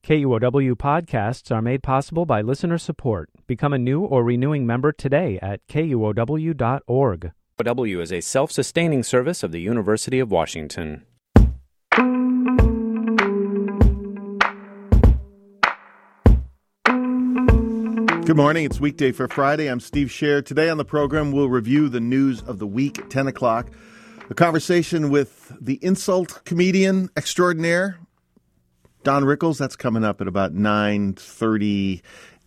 KUOW podcasts are made possible by listener support. Become a new or renewing member today at KUOW.org. KUOW is a self-sustaining service of the University of Washington. Good morning. It's weekday for Friday. I'm Steve Scher. Today on the program, we'll review the news of the week at 10 o'clock. A conversation with the insult comedian extraordinaire, Don Rickles. That's coming up at about 9:38,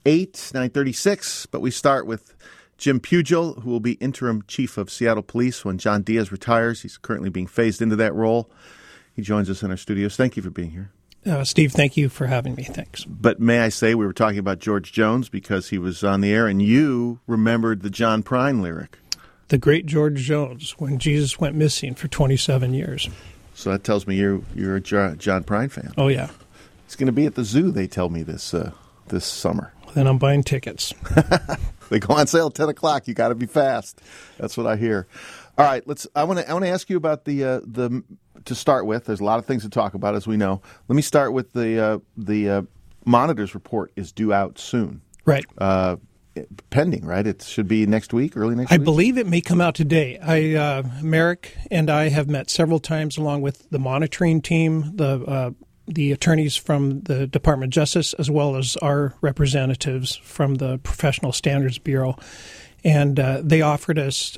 9:36. But we start with Jim Pugel, who will be interim chief of Seattle Police when John Diaz retires. He's currently being phased into that role. He joins us in our studios. Thank you for being here. Steve, thank you for having me. Thanks. But may I say, we were talking about George Jones because he was on the air, and you remembered the John Prine lyric. The great George Jones, when Jesus went missing for 27 years. So that tells me you're a John Prine fan. Oh, yeah. He's going to be at the zoo, they tell me, this summer. Then I'm buying tickets. They go on sale at 10 o'clock. You got to be fast. That's what I hear. All right, I want to ask you about the to start with. There's a lot of things to talk about, as we know. Let me start with the Monitor's report is due out soon. Right. Pending, right? It should be next week, early next week? I believe it may come out today. Merrick and I have met several times along with the monitoring team, the attorneys from the Department of Justice, as well as our representatives from the Professional Standards Bureau. And they offered us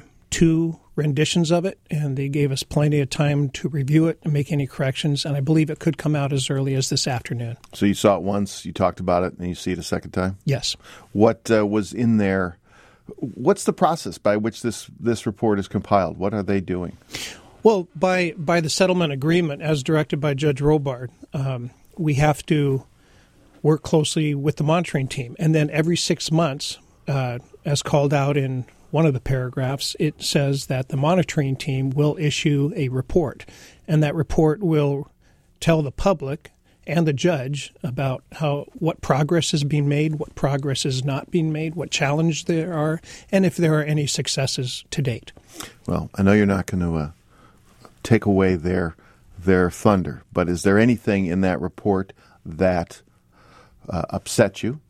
2 renditions of it, and they gave us plenty of time to review it and make any corrections. And I believe it could come out as early as this afternoon. So you saw it once, you talked about it, and you see it a second time? Yes. What was in there? What's the process by which this report is compiled? What are they doing? Well, by the settlement agreement, as directed by Judge Robard, we have to work closely with the monitoring team. And then every 6 months, as called out in one of the paragraphs, it says that the monitoring team will issue a report. And that report will tell the public and the judge about what progress is being made, what progress is not being made, what challenges there are, and if there are any successes to date. Well, I know you're not going to take away their thunder, but is there anything in that report that upset you?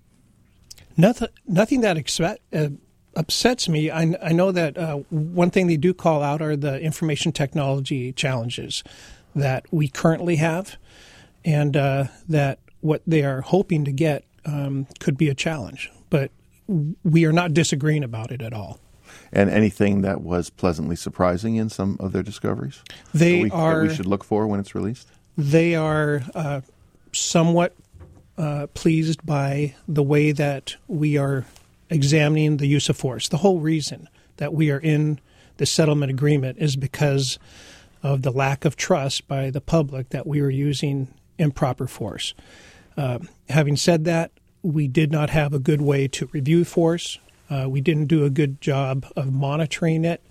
Nothing that upsets me. I know that one thing they do call out are the information technology challenges that we currently have, and that what they are hoping to get could be a challenge. But we are not disagreeing about it at all. And anything that was pleasantly surprising in some of their discoveries that we should look for when it's released? They are somewhat pleased by the way that we are examining the use of force. The whole reason that we are in the settlement agreement is because of the lack of trust by the public that we were using improper force. Having said that, we did not have a good way to review force. We didn't do a good job of monitoring it,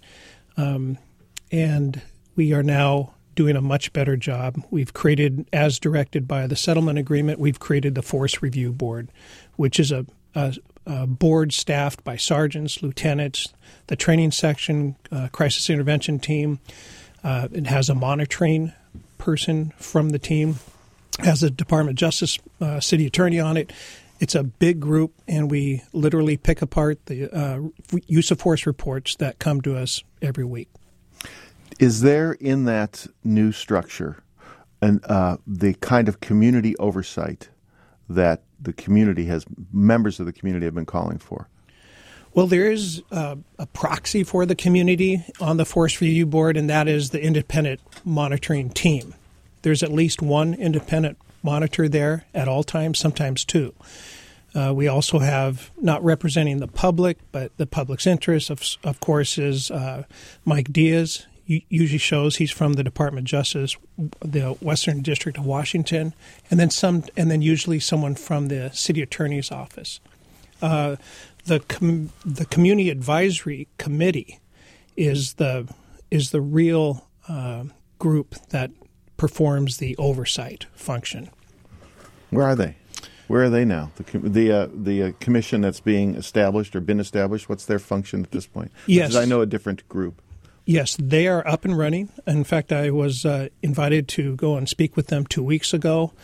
and we are now doing a much better job. We've created, as directed by the settlement agreement, we've created the Force Review Board, which is a board staffed by sergeants, lieutenants, the training section, crisis intervention team. It has a monitoring person from the team, has a Department of Justice city attorney on it. It's a big group, and we literally pick apart the use of force reports that come to us every week. Is there in that new structure the kind of community oversight that the community members of the community have been calling for? Well, there is a proxy for the community on the Force Review Board, and that is the independent monitoring team. There's at least one independent monitor there at all times, sometimes 2. We also have, not representing the public, but the public's interest, of course, is Mike Diaz. Usually shows he's from the Department of Justice, the Western District of Washington, and then usually someone from the city attorney's office. The Community Advisory Committee is the real group that performs the oversight function. Where are they? Where are they now? The commission that's being established or been established, what's their function at this point? Yes. Because I know a different group. Yes, they are up and running. In fact, I was invited to go and speak with them 2 weeks ago.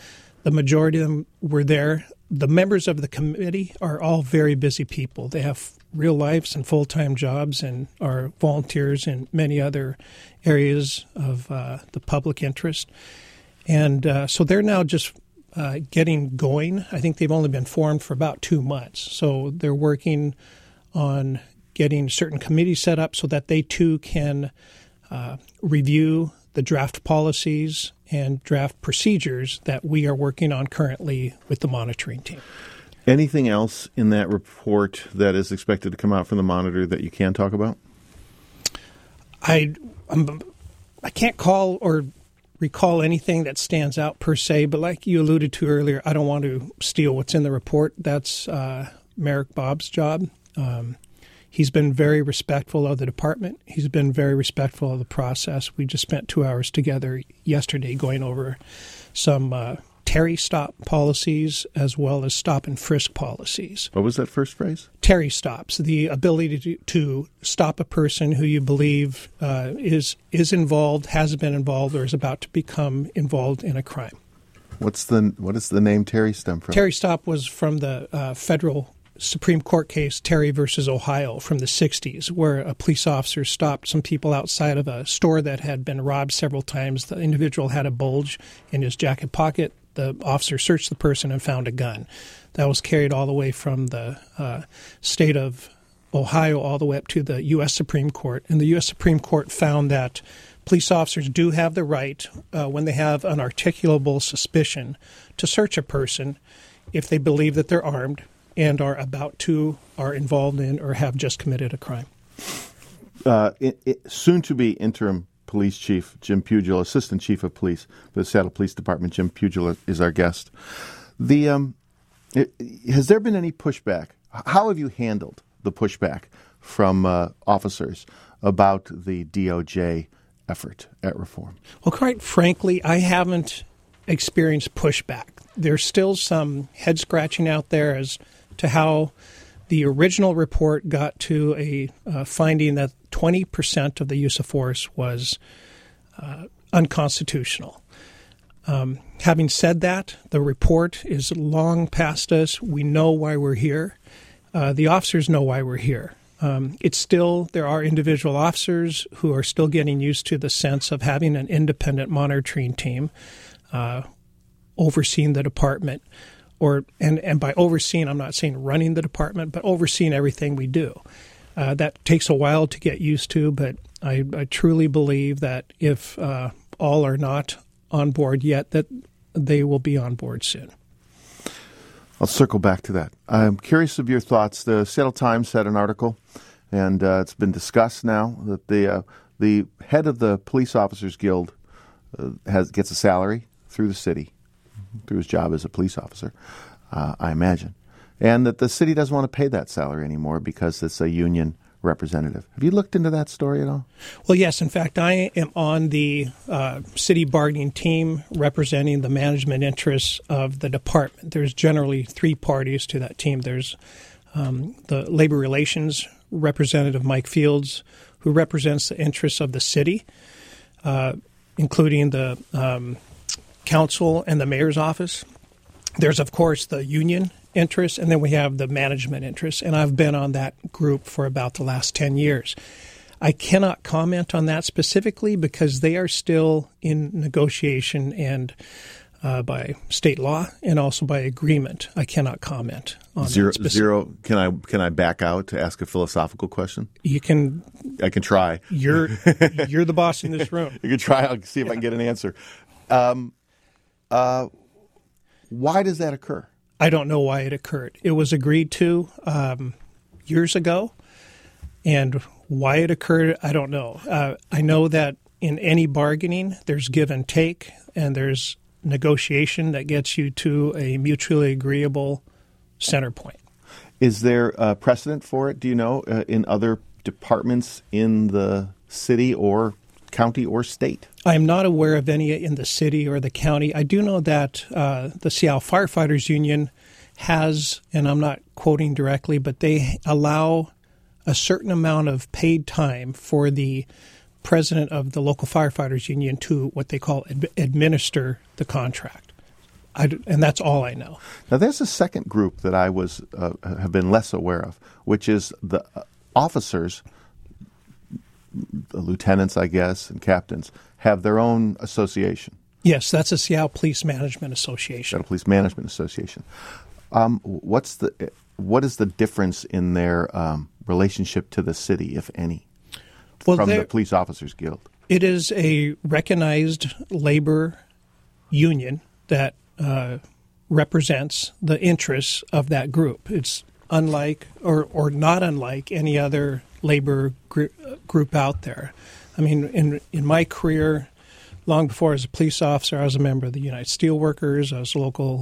The majority of them were there. The members of the committee are all very busy people. They have real lives and full-time jobs and are volunteers in many other areas of the public interest. And so they're now just getting going. I think they've only been formed for about 2 months. So they're working on getting certain committees set up so that they too can review the draft policies and draft procedures that we are working on currently with the monitoring team. Anything else in that report that is expected to come out from the monitor that you can talk about? I can't call or recall anything that stands out per se, but like you alluded to earlier, I don't want to steal what's in the report. That's Merrick Bob's job. He's been very respectful of the department. He's been very respectful of the process. We just spent 2 hours together yesterday going over some Terry stop policies as well as stop and frisk policies. What was that first phrase? Terry stops, the ability to stop a person who you believe is involved, has been involved, or is about to become involved in a crime. What is the name Terry stem from? Terry stop was from the federal Supreme Court case Terry versus Ohio from the 60s, where a police officer stopped some people outside of a store that had been robbed several times. The individual had a bulge in his jacket pocket. The officer searched the person and found a gun. That was carried all the way from the state of Ohio all the way up to the U.S. Supreme Court. And the U.S. Supreme Court found that police officers do have the right, when they have an articulable suspicion, to search a person if they believe that they're armed and are involved in, or have just committed a crime. Soon-to-be interim police chief Jim Pugil, assistant chief of police for the Seattle Police Department, Jim Pugil is our guest. Has there been any pushback? How have you handled the pushback from officers about the DOJ effort at reform? Well, quite frankly, I haven't experienced pushback. There's still some head-scratching out there as to how the original report got to a finding that 20% of the use of force was unconstitutional. Having said that, the report is long past us. We know why we're here. The officers know why we're here. There are individual officers who are still getting used to the sense of having an independent monitoring team overseeing the department. And by overseeing, I'm not saying running the department, but overseeing everything we do. That takes a while to get used to, but I truly believe that if all are not on board yet, that they will be on board soon. I'll circle back to that. I'm curious of your thoughts. The Seattle Times had an article, and it's been discussed now that the head of the Police Officers Guild gets a salary through the city, through his job as a police officer, I imagine, and that the city doesn't want to pay that salary anymore because it's a union representative. Have you looked into that story at all? Well, yes. In fact, I am on the city bargaining team representing the management interests of the department. There's generally 3 parties to that team. There's the labor relations representative, Mike Fields, who represents the interests of the city, including the council and the mayor's office. There's, of course, the union interests, and then we have the management interests, and I've been on that group for about the last 10 years. I cannot comment on that specifically because they are still in negotiation and by state law and also by agreement. I cannot comment on that. Zero. Can I back out to ask a philosophical question? You can. I can try. You're the boss in this room. You can try. I'll see if I can get an answer. Why does that occur? I don't know why it occurred. It was agreed to years ago, and why it occurred, I don't know. I know that in any bargaining, there's give and take, and there's negotiation that gets you to a mutually agreeable center point. Is there a precedent for it, do you know, in other departments in the city or county or state? I am not aware of any in the city or the county. I do know that the Seattle Firefighters Union has, and I'm not quoting directly, but they allow a certain amount of paid time for the president of the local firefighters union to what they call administer the contract. And that's all I know. Now, there's a second group that I have been less aware of, which is the officers, the lieutenants, I guess, and captains, have their own association. Yes, that's the Seattle Police Management Association. Seattle Police Management Association. What is the difference in their relationship to the city, if any, from the Police Officers Guild? It is a recognized labor union that represents the interests of that group. It's unlike or not unlike any other labor group out there. I mean, in my career, long before I was a police officer, I was a member of the United Steelworkers. I was local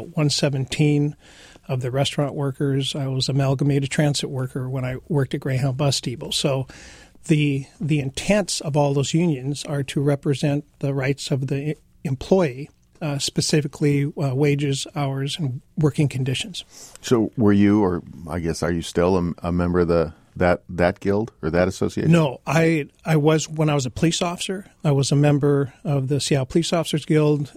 117 of the restaurant workers. I was amalgamated transit worker when I worked at Greyhound Bus Depot. So the intents of all those unions are to represent the rights of the employee, specifically wages, hours, and working conditions. So were you, or I guess are you still a member of that guild or that association? No, I was when I was a police officer. I was a member of the Seattle Police Officers Guild.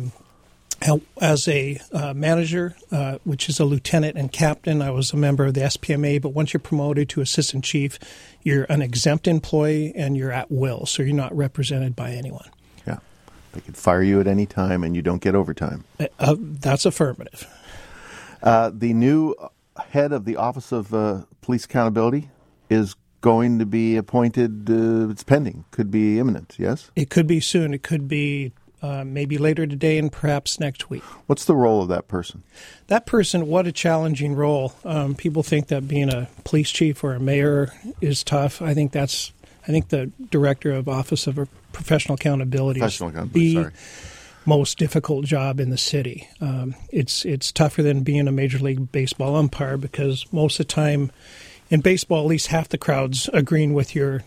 As a manager, which is a lieutenant and captain, I was a member of the SPMA. But once you're promoted to assistant chief, you're an exempt employee and you're at will, so you're not represented by anyone. Yeah, they could fire you at any time, and you don't get overtime. That's affirmative. The new head of the Office of Police Accountability is going to be appointed. It's pending. Could be imminent. Yes, it could be soon. It could be. Maybe later today and perhaps next week. What's the role of that person? That person, what a challenging role. People think that being a police chief or a mayor is tough. I think the director of Office of Professional Accountability is the most difficult job in the city. It's tougher than being a Major League Baseball umpire because most of the time in baseball, at least half the crowd's agreeing with your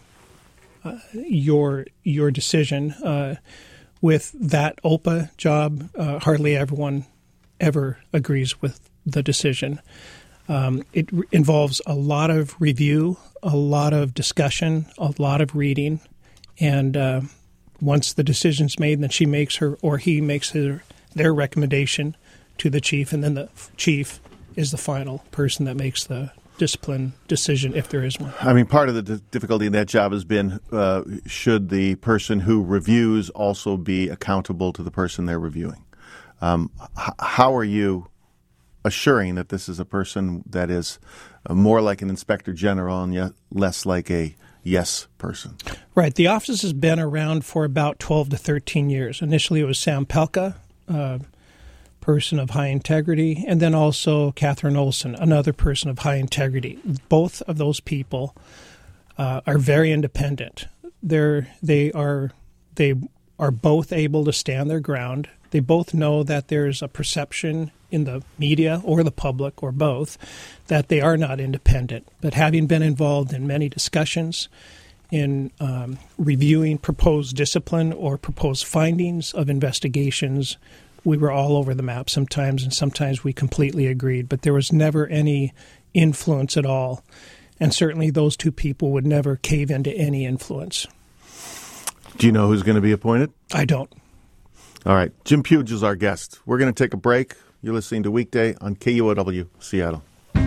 decision. With that OPA job, hardly everyone ever agrees with the decision. It involves a lot of review, a lot of discussion, a lot of reading, and once the decision's made, then she makes her or he makes their recommendation to the chief, and then the chief is the final person that makes the discipline decision if there is one. I mean, part of the difficulty in that job has been should the person who reviews also be accountable to the person they're reviewing? How are you assuring that this is a person that is more like an inspector general and yet less like a yes person? Right. The office has been around for about 12 to 13 years. Initially, it was Sam Pelka, person of high integrity, and then also Catherine Olson, another person of high integrity. Both of those people are very independent. They are both able to stand their ground. They both know that there's a perception in the media or the public or both that they are not independent. But having been involved in many discussions in reviewing proposed discipline or proposed findings of investigations, we were all over the map sometimes, and sometimes we completely agreed. But there was never any influence at all. And certainly those two people would never cave into any influence. Do you know who's going to be appointed? I don't. All right. Jim Puge is our guest. We're going to take a break. You're listening to Weekday on KUOW, Seattle.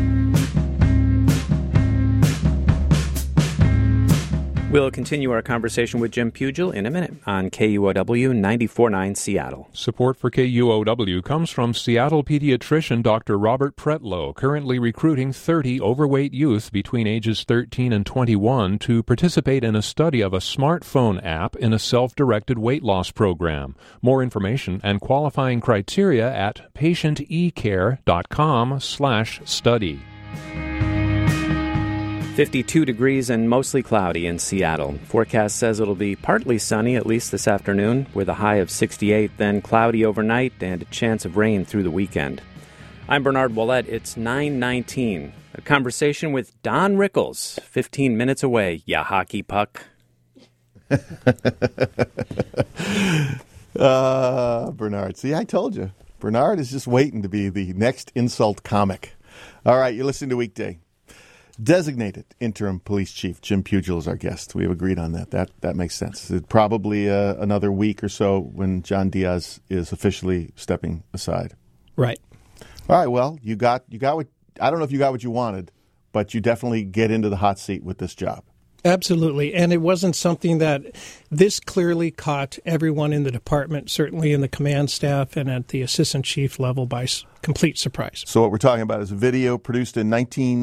We'll continue our conversation with Jim Pugel in a minute on KUOW 94.9 Seattle. Support for KUOW comes from Seattle pediatrician Dr. Robert Pretlow, currently recruiting 30 overweight youth between ages 13 and 21 to participate in a study of a smartphone app in a self-directed weight loss program. More information and qualifying criteria at patientecare.com/study. 52 degrees and mostly cloudy in Seattle. Forecast says it'll be partly sunny, at least this afternoon, with a high of 68, then cloudy overnight and a chance of rain through the weekend. I'm Bernard Ouellette. It's 9:19. A conversation with Don Rickles, 15 minutes away, ya hockey puck. Bernard. See, I told you. Bernard is just waiting to be the next insult comic. All right, you're listening to Weekday. designated interim police chief Jim Pugil is our guest. We have agreed on that. That makes sense. It's probably another week or so when John Diaz is officially stepping aside. Right. All right. Well, you got what, I don't know if you got what you wanted, but you definitely get into the hot seat with this job. Absolutely. And it wasn't something that this clearly caught everyone in the department, certainly in the command staff and at the assistant chief level, by complete surprise. So what we're talking about is a video produced in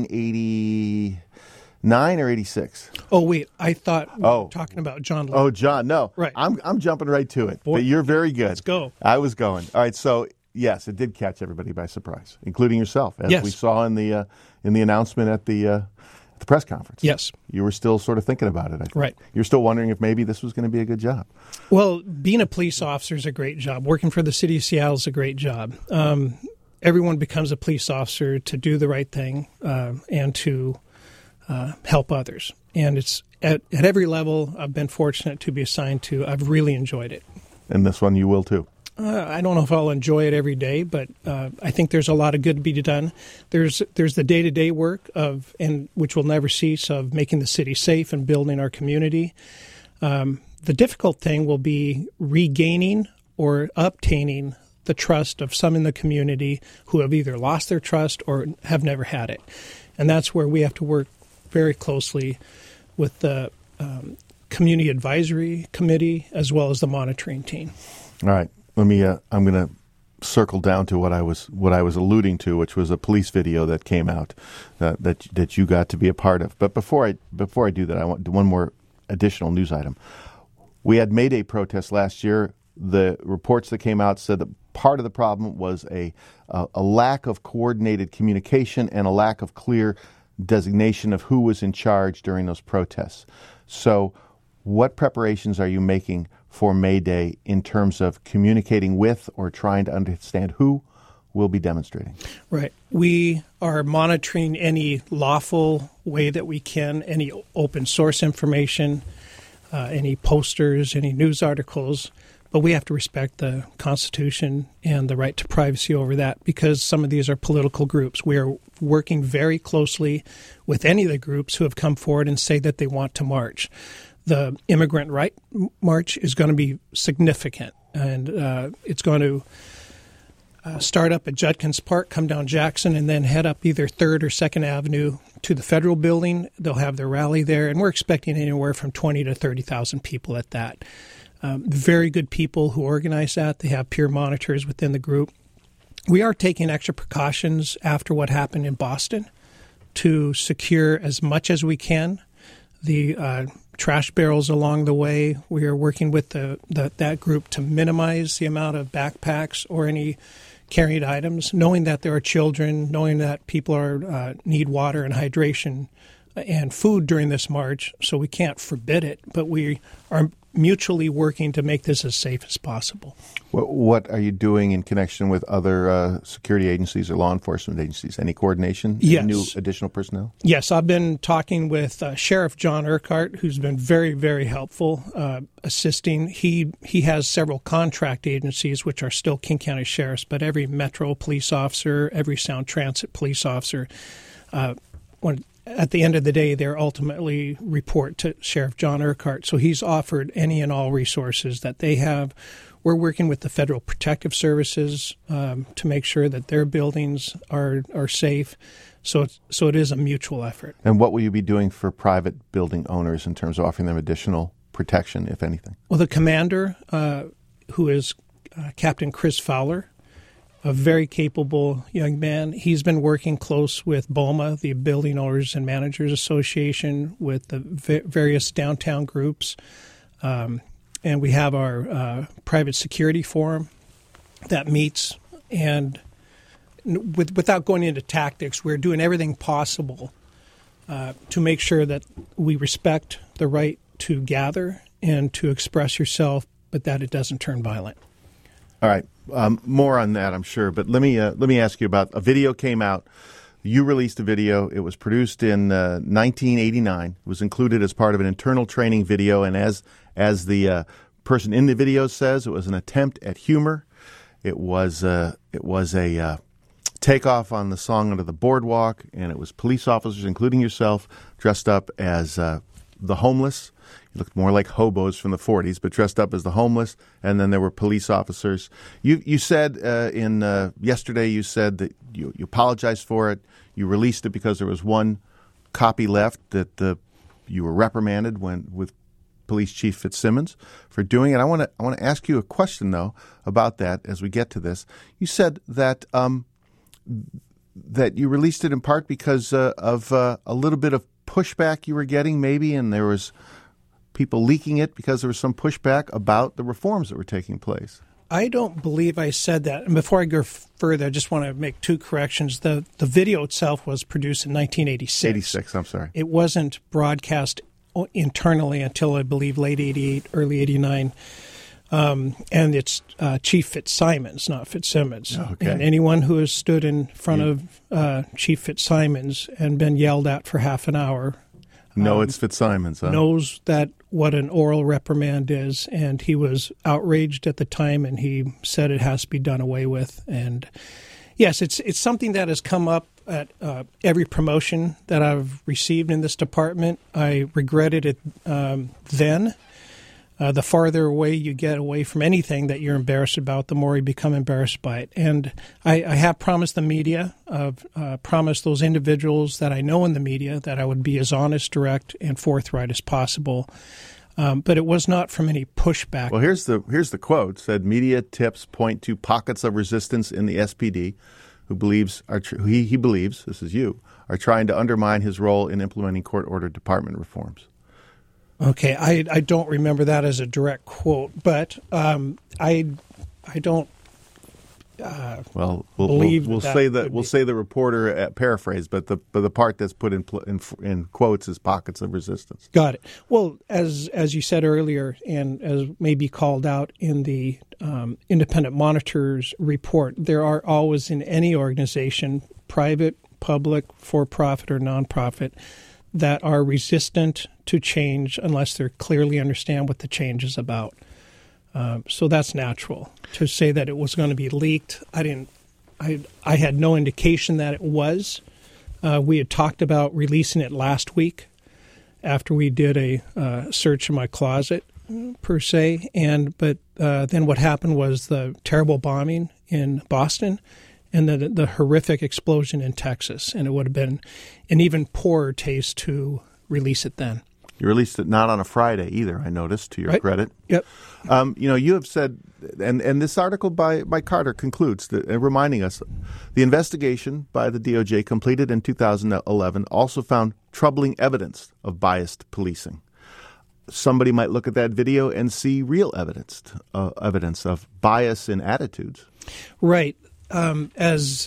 1989 or 86? Oh, wait. I thought we were talking about John Lennon. Oh, John. No. Right. I'm jumping right to it. Boy, but you're very good. Let's go. I was going. All right. So, yes, it did catch everybody by surprise, including yourself, as Yes. we saw in the announcement at the press conference. Yes. You were still sort of thinking about it, I think. Right. You're still wondering if maybe this was going to be a good job. Well, being a police officer is a great job. Working for the city of Seattle is a great job. Everyone becomes a police officer to do the right thing and to help others. And it's at every level I've been fortunate to be assigned to. I've really enjoyed it. And this one you will too. I don't know if I'll enjoy it every day, but I think there's a lot of good to be done. There's the day-to-day work which will never cease, of making the city safe and building our community. The difficult thing will be regaining or obtaining the trust of some in the community who have either lost their trust or have never had it. And that's where we have to work very closely with the Community Advisory Committee as well as the monitoring team. All right. I'm going to circle down to what I was alluding to, which was a police video that came out that you got to be a part of. But before I do that, I want one more additional news item. We had May Day protests last year. The reports that came out said that part of the problem was a lack of coordinated communication and a lack of clear designation of who was in charge during those protests. So what preparations are you making for May Day in terms of communicating with or trying to understand who will be demonstrating? Right. We are monitoring any lawful way that we can, any open source information, any posters, any news articles, but we have to respect the Constitution and the right to privacy over that, because some of these are political groups. We are working very closely with any of the groups who have come forward and say that they want to march. The Immigrant Right March is going to be significant, and it's going to start up at Judkins Park, come down Jackson, and then head up either 3rd or 2nd Avenue to the Federal Building. They'll have their rally there, and we're expecting anywhere from 20 to 30,000 people at that. Very good people who organize that. They have peer monitors within the group. We are taking extra precautions after what happened in Boston to secure as much as we can the trash barrels along the way. We are working with that group to minimize the amount of backpacks or any carried items, knowing that there are children, knowing that people need water and hydration and food during this march, so we can't forbid it, but we are mutually working to make this as safe as possible. What are you doing in connection with other security agencies or law enforcement agencies? Any coordination? Yes. Any new additional personnel? Yes, I've been talking with Sheriff John Urquhart, who's been very, very helpful, assisting. He has several contract agencies, which are still King County Sheriffs, but every Metro police officer, every Sound Transit police officer, at the end of the day, they ultimately report to Sheriff John Urquhart. So he's offered any and all resources that they have. We're working with the Federal Protective Services to make sure that their buildings are safe. So it is a mutual effort. And what will you be doing for private building owners in terms of offering them additional protection, if anything? Well, the commander, who is Captain Chris Fowler, a very capable young man. He's been working close with BOMA, the Building Owners and Managers Association, with the various downtown groups. And we have our private security forum that meets. And without going into tactics, we're doing everything possible to make sure that we respect the right to gather and to express yourself, but that it doesn't turn violent. All right. More on that, I'm sure. But let me ask you about a video came out. You released a video. It was produced in 1989. It was included as part of an internal training video. And as the person in the video says, it was an attempt at humor. It was a takeoff on the song Under the Boardwalk, and it was police officers, including yourself, dressed up as the homeless. You looked more like hobos from the 40s, but dressed up as the homeless, and then there were police officers. You said yesterday, you said that you apologized for it. You released it because there was one copy left that you were reprimanded with Police Chief Fitzsimmons for doing it. I want to ask you a question, though, about that as we get to this. You said that that you released it in part because of a little bit of pushback you were getting, maybe, and there was people leaking it because there was some pushback about the reforms that were taking place. I don't believe I said that. And before I go further, I just want to make two corrections. The video itself was produced in 1986. 86, I'm sorry. It wasn't broadcast internally until, I believe, late 88, early 89. And it's Chief Fitzsimons, not Fitzsimmons. Okay. And anyone who has stood in front of Chief Fitzsimons and been yelled at for half an hour it's Fitzsimons, huh? knows that what an oral reprimand is, and he was outraged at the time, and he said it has to be done away with. And yes, it's something that has come up at every promotion that I've received in this department. I regretted it then. The farther away you get away from anything that you're embarrassed about, the more you become embarrassed by it. And I have promised the media, promised those individuals that I know in the media that I would be as honest, direct, and forthright as possible. But it was not from any pushback. Well, here's the quote. Said media tips point to pockets of resistance in the SPD who believes he believes, this is you, are trying to undermine his role in implementing court-ordered department reforms. Okay, I don't remember that as a direct quote, but I don't believe we'll say the reporter paraphrased, but the part that's put in quotes is pockets of resistance. Got it. Well, as you said earlier, and as may be called out in the Independent Monitor's report, there are always in any organization, private, public, for-profit, or nonprofit, that are resistant to change unless they clearly understand what the change is about. So that's natural. To say that it was going to be leaked, I had no indication that it was. We had talked about releasing it last week after we did a search in my closet, per se. But then what happened was the terrible bombing in Boston and the horrific explosion in Texas. And it would have been an even poorer taste to release it then. You released it not on a Friday either, I noticed, to your credit. Yep. You have said, and this article by Carter concludes, reminding us, the investigation by the DOJ completed in 2011 also found troubling evidence of biased policing. Somebody might look at that video and see real evidence of bias in attitudes. Right. As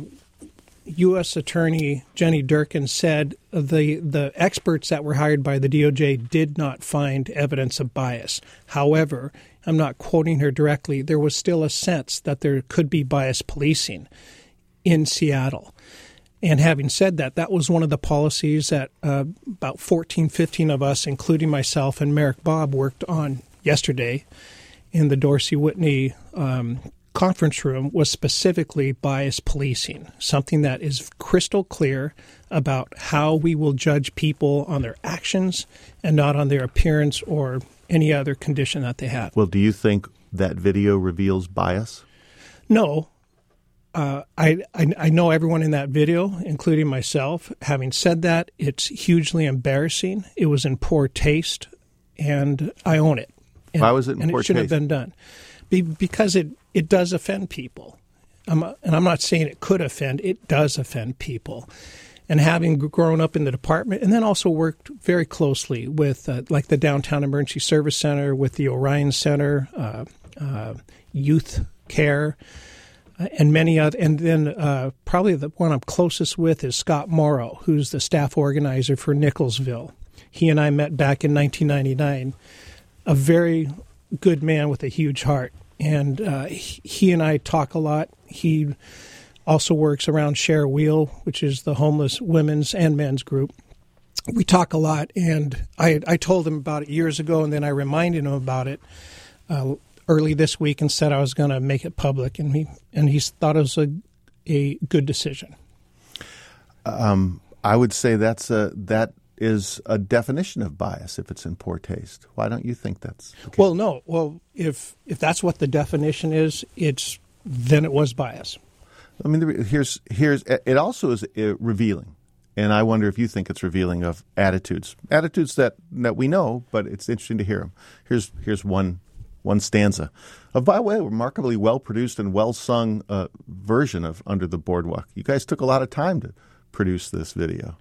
U.S. Attorney Jenny Durkin said, the experts that were hired by the DOJ did not find evidence of bias. However, I'm not quoting her directly, there was still a sense that there could be biased policing in Seattle. And having said that, that was one of the policies that about 14, 15 of us, including myself and Merrick Bob, worked on yesterday in the Dorsey Whitney conference room, was specifically bias policing, something that is crystal clear about how we will judge people on their actions and not on their appearance or any other condition that they have. Well, do you think that video reveals bias? No. I know everyone in that video, including myself. Having said that, it's hugely embarrassing. It was in poor taste, and I own it. And, why was it in poor taste? And it shouldn't have been done. Because it does offend people. And I'm not saying it could offend. It does offend people. And having grown up in the department and then also worked very closely with like the Downtown Emergency Service Center, with the Orion Center, Youth Care, and many other. And then probably the one I'm closest with is Scott Morrow, who's the staff organizer for Nicholsville. He and I met back in 1999. A very good man with a huge heart. And he and I talk a lot. He also works around Share Wheel, which is the homeless women's and men's group. We talk a lot, and I told him about it years ago, and then I reminded him about it early this week and said I was going to make it public. And he thought it a good decision. I would say that is a definition of bias if it's in poor taste. Why don't you think that's the case? Well, no. Well, if that's what the definition is, then it was bias. I mean, here's it also is revealing, and I wonder if you think it's revealing of attitudes that we know, but it's interesting to hear them. Here's one stanza of, by the way, a remarkably well-produced and well-sung version of Under the Boardwalk. You guys took a lot of time to produce this video.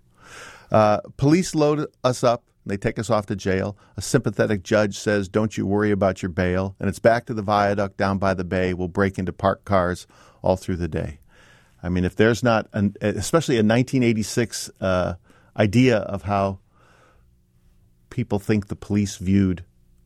Police load us up. They take us off to jail. A sympathetic judge says, "Don't you worry about your bail." And it's back to the viaduct down by the bay. We'll break into parked cars all through the day. I mean, if there's not, especially a 1986 idea of how people think the police viewed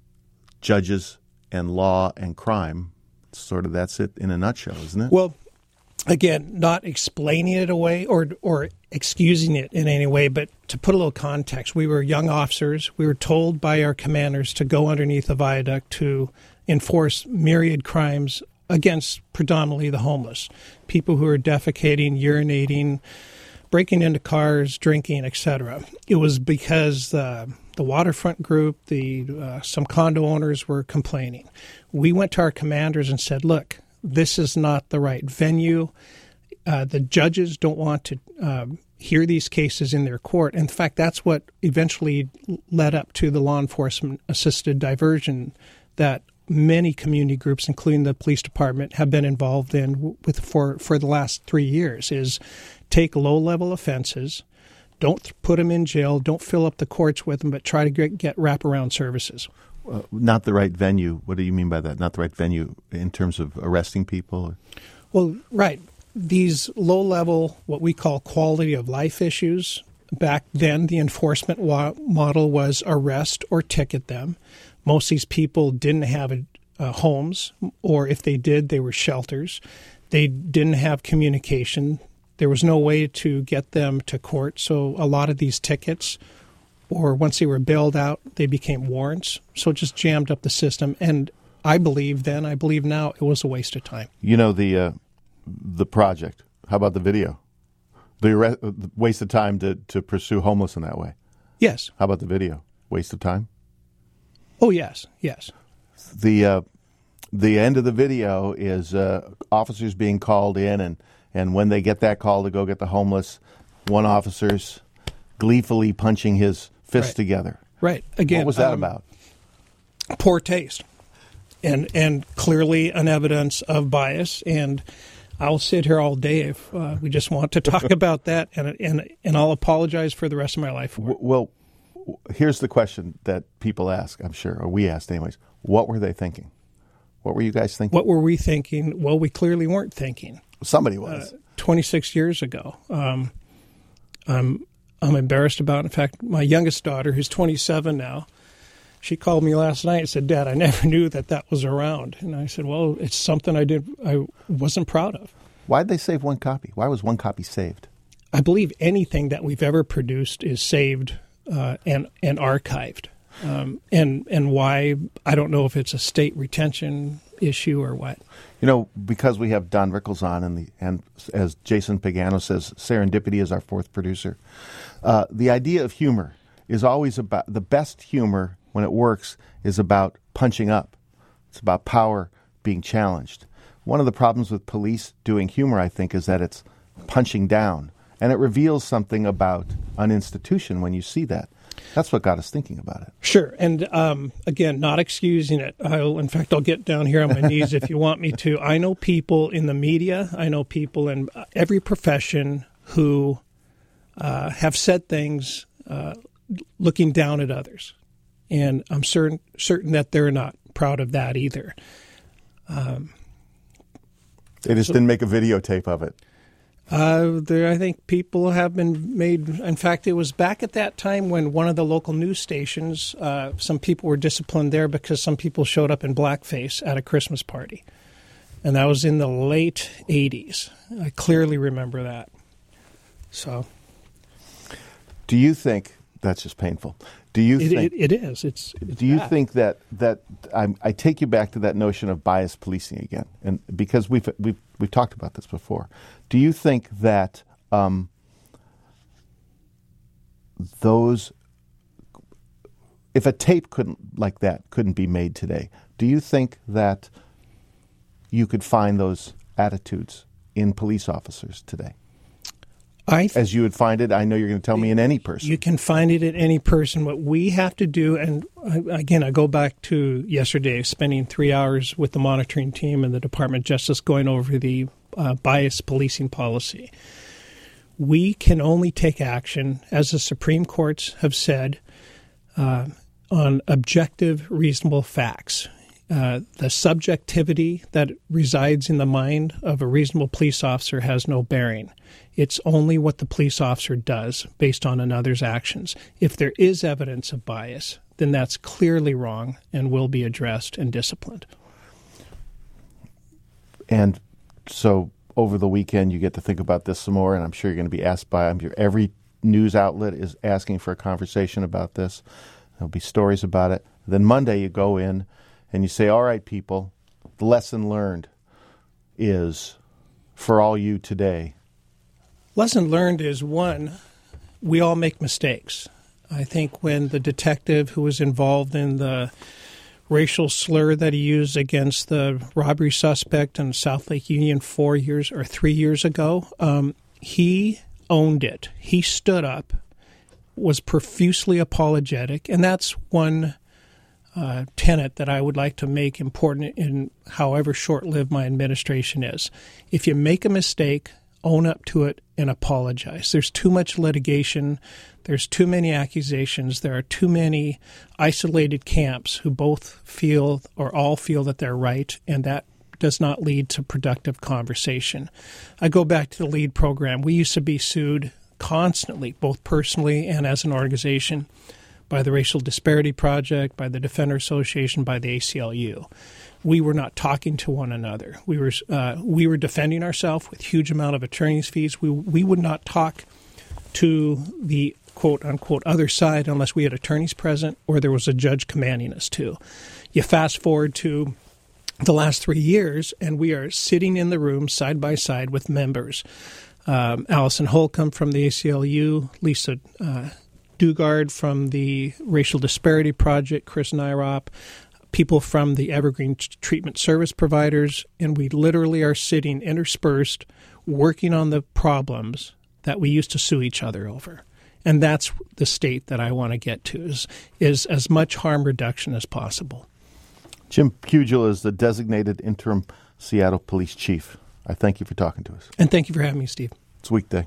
judges and law and crime, that's it in a nutshell, isn't it? Well, again, not explaining it away or excusing it in any way, but to put a little context, we were young officers. We were told by our commanders to go underneath the viaduct to enforce myriad crimes against predominantly the homeless, people who are defecating, urinating, breaking into cars, drinking, etc. It was because the waterfront group, some condo owners were complaining. We went to our commanders and said, look, this is not the right venue. The judges don't want to hear these cases in their court. In fact, that's what eventually led up to the law enforcement assisted diversion that many community groups, including the police department, have been involved in for the last 3 years, is take low-level offenses, don't put them in jail, don't fill up the courts with them, but try to get wraparound services. Not the right venue. What do you mean by that? Not the right venue in terms of arresting people? Well, right. These low-level, what we call quality of life issues, back then the enforcement model was arrest or ticket them. Most of these people didn't have homes, or if they did, they were shelters. They didn't have communication. There was no way to get them to court. So a lot of these tickets, or once they were bailed out, they became warrants. So it just jammed up the system. And I believe now, it was a waste of time. You know, the project, how about the video? The waste of time to pursue homeless in that way. Yes. How about the video? Waste of time? Oh, yes. The end of the video is officers being called in, and when they get that call to go get the homeless, one officer's gleefully punching his fists together. Right. Again, what was that about? Poor taste, and clearly an evidence of bias. And I'll sit here all day if we just want to talk about that, and I'll apologize for the rest of my life for it. Well, here's the question that people ask, I'm sure, or we asked anyways. What were they thinking? What were you guys thinking? What were we thinking? Well, we clearly weren't thinking. Somebody was. 26 years ago. I'm embarrassed about it. In fact, my youngest daughter, who's 27 now, she called me last night and said, "Dad, I never knew that was around." And I said, "Well, it's something I wasn't proud of." Why did they save one copy? Why was one copy saved? I believe anything that we've ever produced is saved and archived. And why, I don't know if it's a state retention issue or what. You know, because we have Don Rickles on, and as Jason Pagano says, serendipity is our fourth producer. The idea of humor is always about, the best humor, when it works, is about punching up. It's about power being challenged. One of the problems with police doing humor, I think, is that it's punching down. And it reveals something about an institution when you see that. That's what got us thinking about it. Sure. And again, not excusing it. In fact, I'll get down here on my knees if you want me to. I know people in the media, I know people in every profession who have said things looking down at others. And I'm certain that they're not proud of that either. They just didn't make a videotape of it. I think people have been made. In fact, it was back at that time when one of the local news stations, some people were disciplined there because some people showed up in blackface at a Christmas party. And that was in the late 80s. I clearly remember that. So, do you think, that's just painful, Do you think it is? It's do you bad. think that I take you back to that notion of bias policing again, and because we've talked about this before. Do you think that if a tape couldn't be made today, do you think that you could find those attitudes in police officers today? As you would find it, I know you're going to tell me, in any person. You can find it in any person. What we have to do, and again, I go back to yesterday, spending 3 hours with the monitoring team and the Department of Justice going over the bias policing policy. We can only take action, as the Supreme Courts have said, on objective, reasonable facts. The subjectivity that resides in the mind of a reasonable police officer has no bearing. It's only what the police officer does based on another's actions. If there is evidence of bias, then that's clearly wrong and will be addressed and disciplined. And so over the weekend, you get to think about this some more, and I'm sure you're going to be asked every news outlet is asking for a conversation about this. There'll be stories about it. Then Monday you go in and you say, all right, people, the lesson learned is for all you today. Lesson learned is, one, we all make mistakes. I think when the detective who was involved in the racial slur that he used against the robbery suspect in South Lake Union 3 years ago, he owned it. He stood up, was profusely apologetic, and that's one tenet that I would like to make important in however short-lived my administration is. If you make a mistake, own up to it and apologize. There's too much litigation. There's too many accusations. There are too many isolated camps who both feel or all feel that they're right, and that does not lead to productive conversation. I go back to the LEAD program. We used to be sued constantly, both personally and as an organization, by the Racial Disparity Project, by the Defender Association, by the ACLU. We were not talking to one another. We were defending ourselves with huge amount of attorney's fees. We would not talk to the quote-unquote other side unless we had attorneys present or there was a judge commanding us to. You fast forward to the last 3 years, and we are sitting in the room side by side with members. Allison Holcomb from the ACLU, Lisa Dugard from the Racial Disparity Project, Chris Nyrop, people from the Evergreen Treatment Service Providers, and we literally are sitting interspersed working on the problems that we used to sue each other over. And that's the state that I want to get to, is as much harm reduction as possible. Jim Pugil is the designated interim Seattle Police Chief. I thank you for talking to us. And thank you for having me, Steve. It's weekday.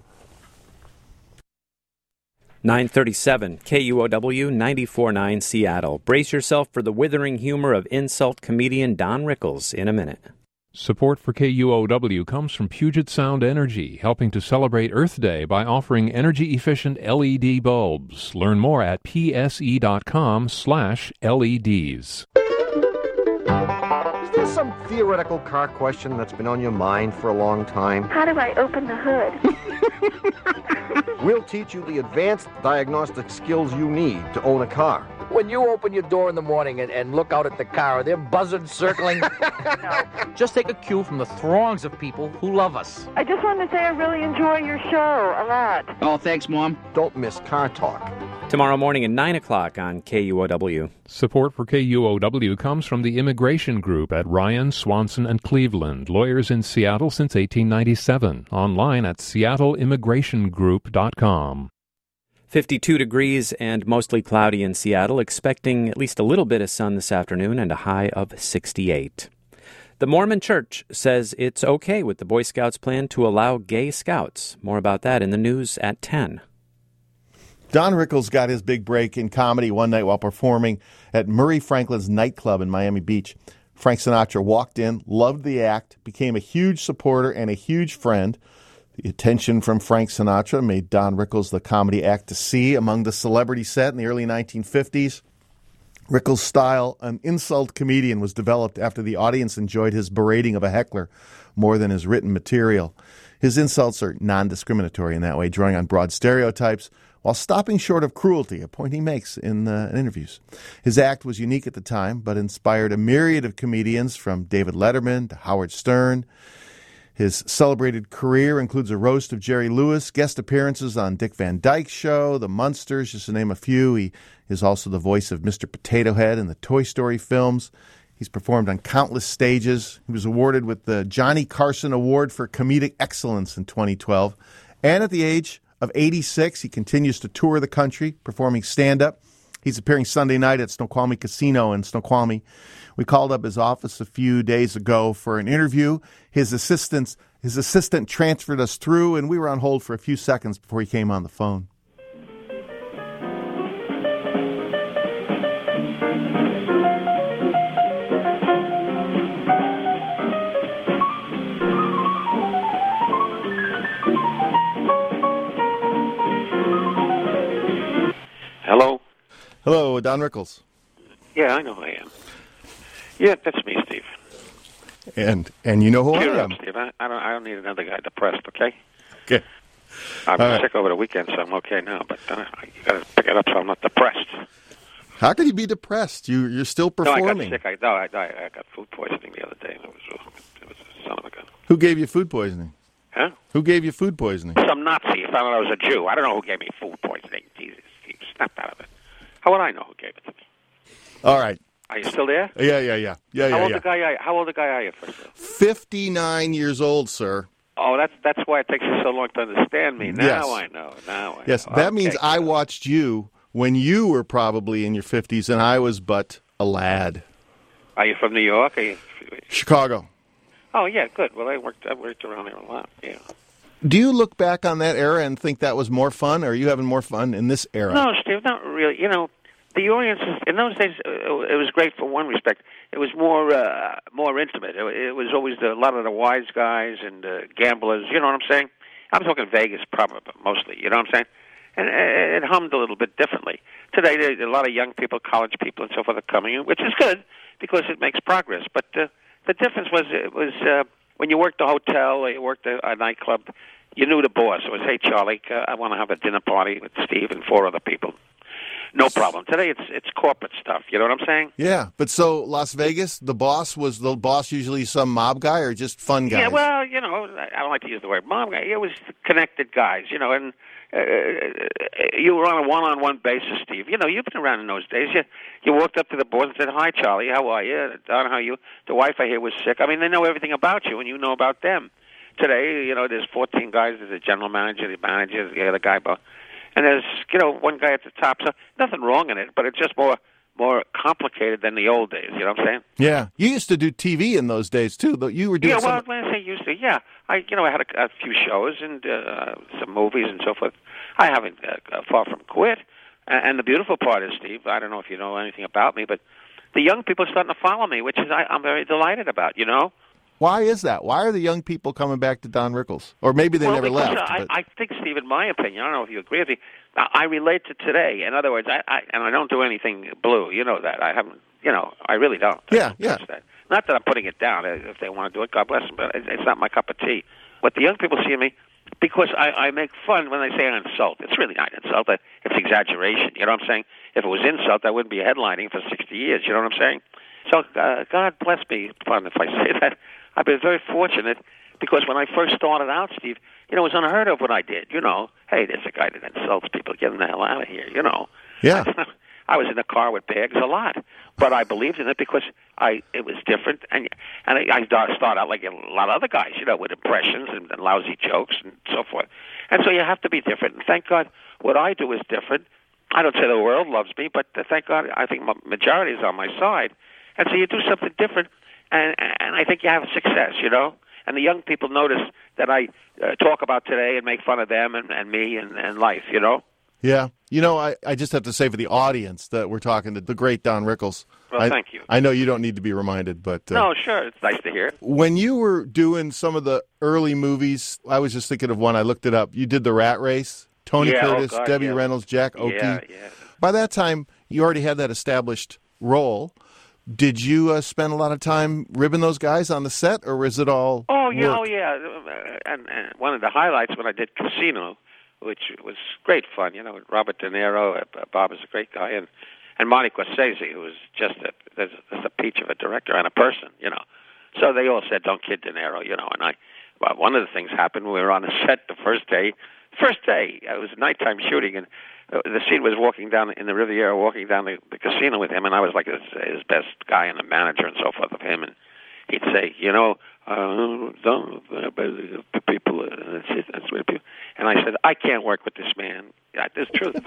937 KUOW 94.9 Seattle. Brace yourself for the withering humor of insult comedian Don Rickles in a minute. Support for KUOW comes from Puget Sound Energy, helping to celebrate Earth Day by offering energy-efficient LED bulbs. Learn more at pse.com/LEDs. Is there some theoretical car question that's been on your mind for a long time? How do I open the hood? We'll teach you the advanced diagnostic skills you need to own a car. When you open your door in the morning and look out at the car, are there buzzards circling? No. Just take a cue from the throngs of people who love us. I just wanted to say I really enjoy your show a lot. Oh, thanks, Mom. Don't miss Car Talk. Tomorrow morning at 9 o'clock on KUOW. Support for KUOW comes from the Immigration Group at Ryan, Swanson, and Cleveland. Lawyers in Seattle since 1897. Online at seattleimmigrationgroup.com. 52 degrees and mostly cloudy in Seattle, expecting at least a little bit of sun this afternoon and a high of 68. The Mormon Church says it's okay with the Boy Scouts' plan to allow gay scouts. More about that in the news at 10. Don Rickles got his big break in comedy one night while performing at Murray Franklin's nightclub in Miami Beach. Frank Sinatra walked in, loved the act, became a huge supporter and a huge friend. The attention from Frank Sinatra made Don Rickles the comedy act to see among the celebrity set in the early 1950s. Rickles' style, an insult comedian, was developed after the audience enjoyed his berating of a heckler more than his written material. His insults are non-discriminatory in that way, drawing on broad stereotypes, while stopping short of cruelty, a point he makes in interviews. His act was unique at the time, but inspired a myriad of comedians from David Letterman to Howard Stern. His celebrated career includes a roast of Jerry Lewis, guest appearances on Dick Van Dyke's Show, The Munsters, just to name a few. He is also the voice of Mr. Potato Head in the Toy Story films. He's performed on countless stages. He was awarded with the Johnny Carson Award for Comedic Excellence in 2012. And at the age of 86, he continues to tour the country, performing stand-up. He's appearing Sunday night at Snoqualmie Casino in Snoqualmie. We called up his office a few days ago for an interview. His assistant transferred us through, and we were on hold for a few seconds before he came on the phone. Hello? Hello, Don Rickles. Yeah, I know who I am. Yeah, that's me, Steve. And you know who I Cheer am. up, Steve. I don't need another guy depressed, okay? Okay. I'm All right. sick over the weekend, so I'm okay now, but you got to pick it up so I'm not depressed. How can you be depressed? You're still performing. No, I got sick. I got food poisoning the other day. It was a son of a gun. Who gave you food poisoning? Huh? Who gave you food poisoning? Some Nazi found out I was a Jew. I don't know who gave me food poisoning. Jesus, Steve, snap out of it. How would I know who gave it to me? All right. Are you still there? Yeah. How old a guy are you, first of all? 59 years old, sir. Oh, that's why it takes you so long to understand me. Now Yes. I know. Yes, that means I watched you when you were probably in your 50s and I was but a lad. Are you from New York? Are you... Chicago. Oh, yeah, good. Well, I worked around there a lot, yeah. Do you look back on that era and think that was more fun, or are you having more fun in this era? No, Steve, not really. You know, the audiences, in those days, it was great for one respect. It was more intimate. It was always a lot of the wise guys and gamblers, you know what I'm saying? I'm talking Vegas probably, mostly, you know what I'm saying? And it hummed a little bit differently. Today, there are a lot of young people, college people and so forth are coming in, which is good because it makes progress. But the difference was when you worked a hotel or you worked a nightclub, you knew the boss. It was, hey, Charlie, I want to have a dinner party with Steve and 4 other people. No problem. Today it's corporate stuff. You know what I'm saying? Yeah, but so Las Vegas, was the boss usually some mob guy or just fun guys? Yeah, well, you know, I don't like to use the word mob guy. It was connected guys, you know, and you were on a one-on-one basis, Steve. You know, you've been around in those days. You walked up to the boss and said, hi, Charlie, how are you? Don, how are you? The wife I hear was sick. I mean, they know everything about you, and you know about them. Today, you know, there's 14 guys. There's a general manager, the manager, the other guy, and there's, you know, one guy at the top. So nothing wrong in it, but it's just more complicated than the old days. You know what I'm saying? Yeah. You used to do TV in those days, too. You were doing well, when I say used to, yeah. I had a few shows and some movies and so forth. I haven't far from quit. And the beautiful part is, Steve, I don't know if you know anything about me, but the young people are starting to follow me, which is I'm very delighted about, you know? Why is that? Why are the young people coming back to Don Rickles? Or maybe they never left. I think, Steve, in my opinion, I don't know if you agree with me, I relate to today. In other words, I don't do anything blue. You know that. I haven't, you know, I really don't. Yeah. That. Not that I'm putting it down. If they want to do it, God bless them, but it's not my cup of tea. What the young people see in me, because I make fun when they say an insult. It's really not an insult. It's exaggeration. You know what I'm saying? If it was insult, I wouldn't be headlining for 60 years. You know what I'm saying? So God bless me, pardon if I say that. I've been very fortunate because when I first started out, Steve, you know, it was unheard of what I did. You know, hey, there's a guy that insults people. Get the hell out of here, you know. Yeah. I was in the car with bags a lot, but I believed in it because it was different, and I started out like a lot of other guys, you know, with impressions and lousy jokes and so forth. And so you have to be different. And thank God what I do is different. I don't say the world loves me, but thank God I think majority is on my side. And so you do something different, and I think you have success, you know. And the young people notice that I talk about today and make fun of them and me and life, you know. Yeah. You know, I just have to say for the audience that we're talking to the great Don Rickles. Well, thank you. I know you don't need to be reminded, but... no, sure. It's nice to hear. When you were doing some of the early movies, I was just thinking of one. I looked it up. You did The Rat Race. Tony Curtis, Debbie Reynolds, Jack Oakey. Yeah. By that time, you already had that established role. Did you spend a lot of time ribbing those guys on the set, or was it all work? Yeah. And one of the highlights when I did Casino which was great fun. You know, Robert De Niro, Bob is a great guy, and Marty Scorsese, who was just a peach of a director and a person. You know, so they all said, "Don't kid De Niro," you know. And well, one of the things happened. We were on a set the first day. It was nighttime shooting, and the scene was walking down in the Riviera, walking down the casino with him, and I was like his best guy and the manager and so forth of him. And he'd say, you know, people, that's what people. And I said, I can't work with this man. Yeah, there's truth.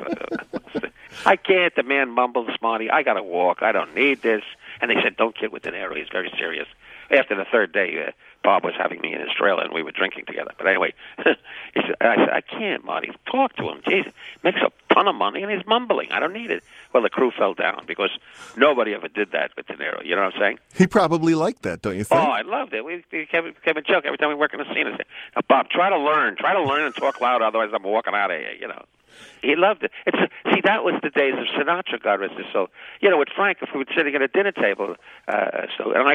I can't. The man mumbled, "Smarty, I got to walk. I don't need this." And they said, "Don't kid with De Niro. He's very serious." After the third day, Bob was having me in his trailer, and we were drinking together. But anyway, I said, "I can't, Marty. Talk to him. Jeez, makes a ton of money, and he's mumbling. I don't need it." Well, the crew fell down because nobody ever did that with De Niro. You know what I'm saying? He probably liked that, don't you think? Oh, I loved it. We became a joke every time we work in a scene. I said, "Now, Bob, try to learn and talk loud, otherwise I'm walking out of here." You know. He loved it. See, that was the days of Sinatra, God rest his soul. You know, with Frank, if we were sitting at a dinner table, and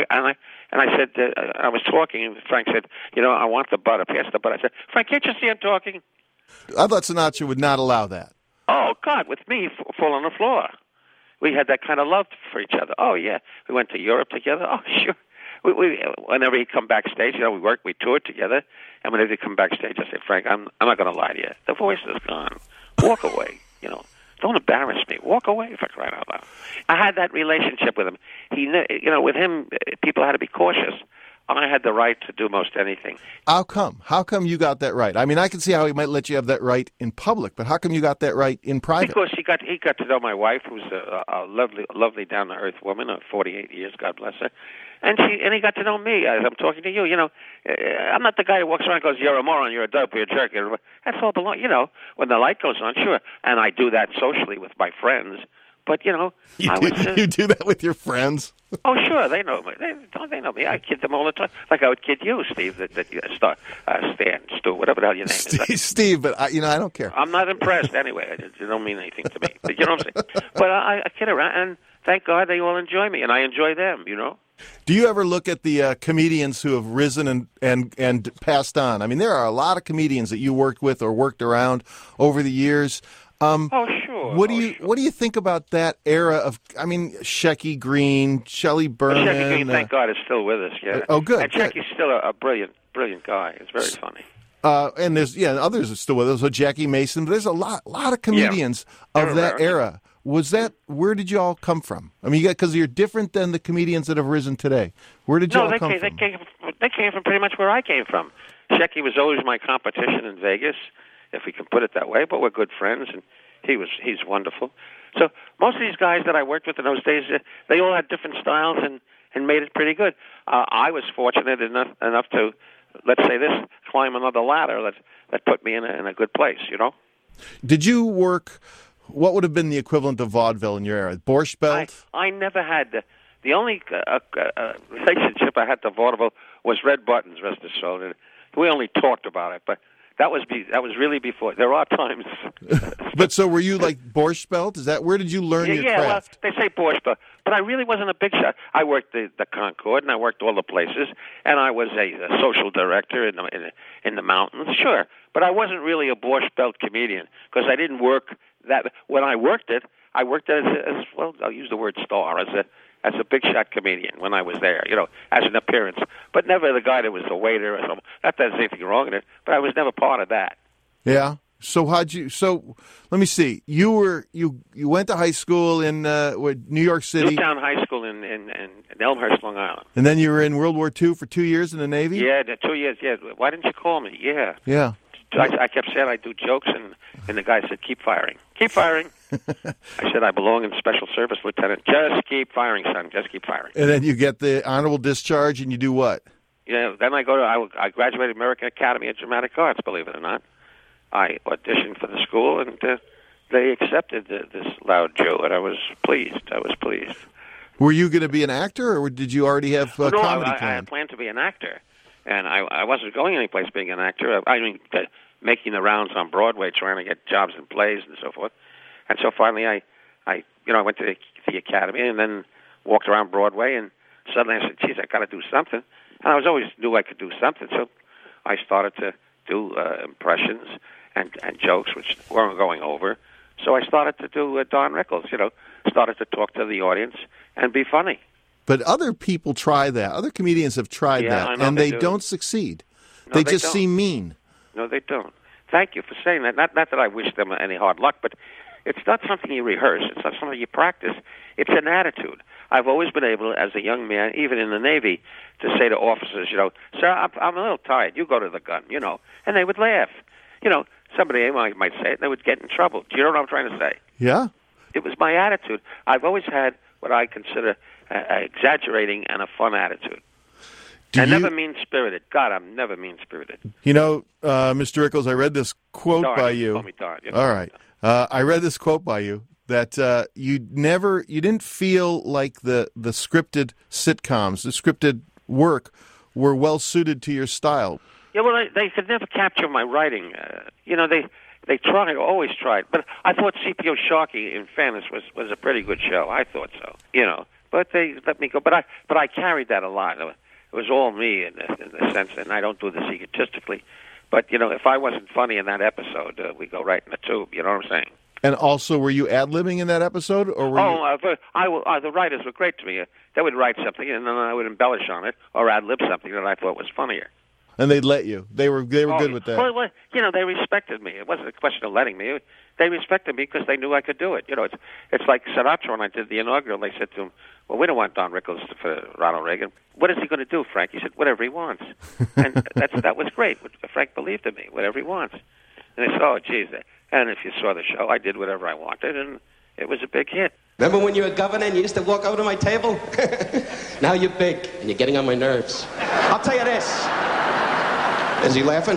I said, I was talking, and Frank said, "You know, I want the butter. Pass the butter." I said, "Frank, can't you see I'm talking?" I thought Sinatra would not allow that. Oh God, with me, fall on the floor. We had that kind of love for each other. Oh yeah, we went to Europe together. Oh sure. Whenever he'd come backstage, you know, we toured together, and whenever he'd come backstage, I said, "Frank, I'm not going to lie to you. The voice is gone. Walk away. You know, don't embarrass me. Walk away, for crying out loud." I had that relationship with him. You know, with him, people had to be cautious. I had the right to do most anything. How come? How come you got that right? I mean, I can see how he might let you have that right in public, but how come you got that right in private? Because he got to know my wife, who's a lovely down to earth woman of 48 years, God bless her, and he got to know me as I'm talking to you. You know, I'm not the guy who walks around and goes, "You're a moron, you're a dope, you're a jerk." That's all belong. You know, when the light goes on, sure, and I do that socially with my friends. But, you know, you do that with your friends? Oh, sure, they know me. They know me. I kid them all the time. Like I would kid you, Steve, Stan, Stu, whatever the hell your name is. Steve, but, I don't care. I'm not impressed anyway. It don't mean anything to me. But you know what I'm saying? But I kid around, and thank God they all enjoy me, and I enjoy them, you know? Do you ever look at the comedians who have risen and passed on? I mean, there are a lot of comedians that you worked with or worked around over the years. Oh, sure. What do you think about that era of? I mean, Shecky Green, Shelley Berman. Shecky Green, thank God, is still with us. Yeah. Oh, good. And Shecky's still a brilliant guy. It's very funny. And there's others are still with us. So Jackie Mason. But there's a lot of comedians of that era. Where did you all come from? I mean, because you're different than the comedians that have risen today. Where did you all come from? They came from pretty much where I came from. Shecky was always my competition in Vegas, if we can put it that way, but we're good friends, and he's wonderful. So most of these guys that I worked with in those days, they all had different styles and made it pretty good. I was fortunate enough to, let's say this, climb another ladder that put me in a good place, you know? Did you work, what would have been the equivalent of vaudeville in your era? Borscht Belt? I never had, the only relationship I had to vaudeville was Red Buttons, rest assured, and we only talked about it, but that was really before. There are times. But so were you like Borscht Belt? Is that where did you learn your craft? Well, they say Borscht Belt, but I really wasn't a big shot. I worked the Concord, and I worked all the places, and I was a social director in the mountains, sure. But I wasn't really a Borscht Belt comedian because I didn't work that. When I worked it as well. I'll use the word star as a big shot comedian when I was there, you know, as an appearance, but never the guy that was the waiter or something. Not that there's anything wrong in it, but I was never part of that. Yeah. So let me see. You went to high school in New York City. Newtown High School in Elmhurst, Long Island. And then you were in World War II for 2 years in the Navy? Yeah, 2 years, yeah. Why didn't you call me? Yeah. Yeah. I kept saying I do jokes, and the guy said, "Keep firing. Keep firing." I said, "I belong in Special Service, Lieutenant. Just keep firing, son. Just keep firing." And then you get the honorable discharge, and you do what? Yeah, then I graduated American Academy of Dramatic Arts, believe it or not. I auditioned for the school, and they accepted this loud Jew, and I was pleased. Were you going to be an actor, or did you already have comedy planned? I planned? had planned to be an actor, and I wasn't going anyplace being an actor. I mean, making the rounds on Broadway, trying to get jobs in plays and so forth. And so finally, I went to the Academy and then walked around Broadway, and suddenly I said, "Geez, I got to do something." And I always knew I could do something, so I started to do impressions. and jokes which weren't going over. So I started to do Don Rickles, started to talk to the audience and be funny. But other people try that. Other comedians have tried Yeah, I that, know and they they do. don't succeed. No, they they just don't. seem mean. No, they don't. Thank you for saying that. Not that I wish them any hard luck, but it's not something you rehearse. It's not something you practice. It's an attitude. I've always been able, as a young man, even in the Navy, to say to officers, sir, I'm a little tired. You go to the gun, and they would laugh. Somebody might say it, and they would get in trouble. Do you know what I'm trying to say? Yeah. It was my attitude. I've always had what I consider exaggerating and a fun attitude. Never mean-spirited. God, I'm never mean-spirited. Mr. Rickles, I read this quote Darn, by you you. call me Darn. All right. I read this quote by you that you didn't feel like the scripted sitcoms, the scripted work, were well suited to your style. Yeah, well, they could never capture my writing. They tried, always tried. But I thought C.P.O. Sharkey, in fairness, was a pretty good show. I thought so, But they let me go. But I carried that a lot. It was all me in the sense, and I don't do this egotistically. But, if I wasn't funny in that episode, we go right in the tube. You know what I'm saying? And also, were you ad-libbing in that episode? Or were you... the writers were great to me. They would write something, and then I would embellish on it or ad-lib something that I thought was funnier. And they'd let you. They were good with that. Well, they respected me. It wasn't a question of letting me. They respected me because they knew I could do it. It's like Sinatra when I did the inaugural. They said to him, "Well, we don't want Don Rickles for Ronald Reagan. What is he going to do, Frank?" He said, "Whatever he wants." And that was great. Frank believed in me. Whatever he wants. And they said, "Oh, geez." And if you saw the show, I did whatever I wanted, and it was a big hit. Remember when you were governor and you used to walk over to my table? Now you're big, and you're getting on my nerves. I'll tell you this. Is he laughing?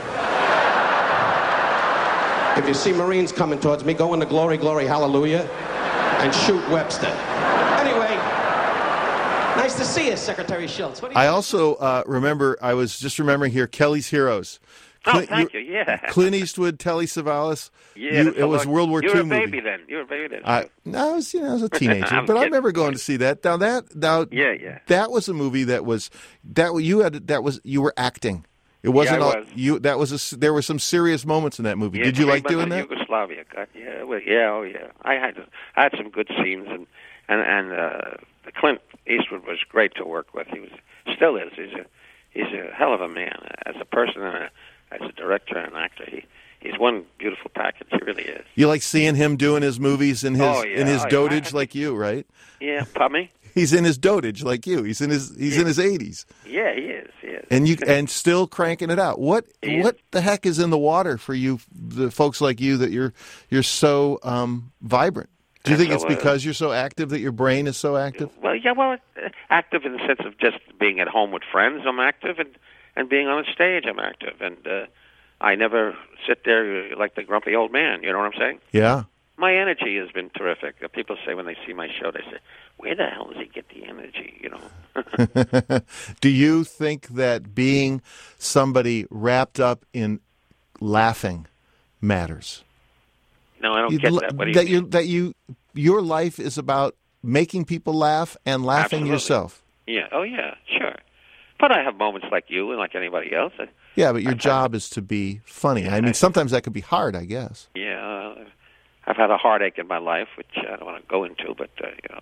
If you see Marines coming towards me, go into glory, glory, hallelujah, and shoot Webster. Anyway, nice to see you, Secretary Schultz. I also remember, I was just remembering here, Kelly's Heroes. Thank you, yeah. Clint Eastwood, Telly Savalas. Yeah, it was World War II movie. You were a baby then. I was a teenager, but I remember going to see that. Now that was a movie that you were acting. It wasn't yeah, there were some serious moments in that movie. Yeah, did you like doing that? Yugoslavia. Yeah. I had some good scenes, and Clint Eastwood was great to work with. Still is. He's a hell of a man as a person and as a director and actor. He's one beautiful package. He really is. You like seeing him doing his movies in his dotage like you, right? Yeah, pardon me? He's in his dotage like you. He's in his 80s. Yeah, he is. And still cranking it out. What the heck is in the water for you, the folks like you, that you're so vibrant? Do you think it's because you're so active that your brain is so active? Well, active in the sense of just being at home with friends. I'm active, and being on the stage, I'm active, and I never sit there like the grumpy old man. You know what I'm saying? Yeah. My energy has been terrific. People say when they see my show, they say, "Where the hell does he get the energy?" Do you think that being somebody wrapped up in laughing matters? No, I don't get that. Your life is about making people laugh and laughing Absolutely. Yourself. Yeah. Oh, yeah. Sure. But I have moments like you and like anybody else. Yeah, but your job is to be funny. I mean, sometimes that could be hard, I guess. Yeah. I've had a heartache in my life, which I don't want to go into, but